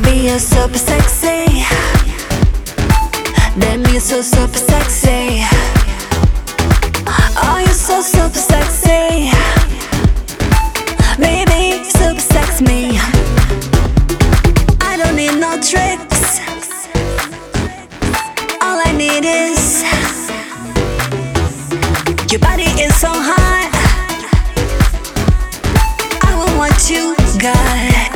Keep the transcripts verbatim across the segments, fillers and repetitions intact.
Baby, you're super sexy. Damn, you're so super sexy. Oh, you're so super sexy. Baby, super sex me. I don't need no tricks. All I need is your body is so hot. I want what you got.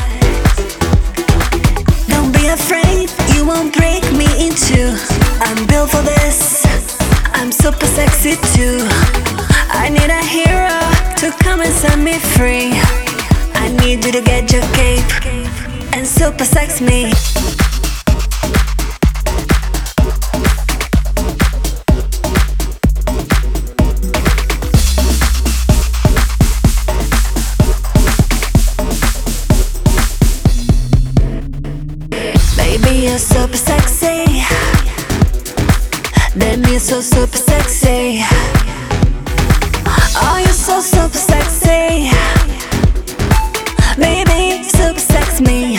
Don't be afraid, you won't break me in two. I'm built for this, I'm super sexy too. I need a hero to come and set me free. I need you to get your cape and super sex me. Baby, you're super sexy. Damn, you're so super sexy. Oh, you're so super sexy. Baby, super sex me.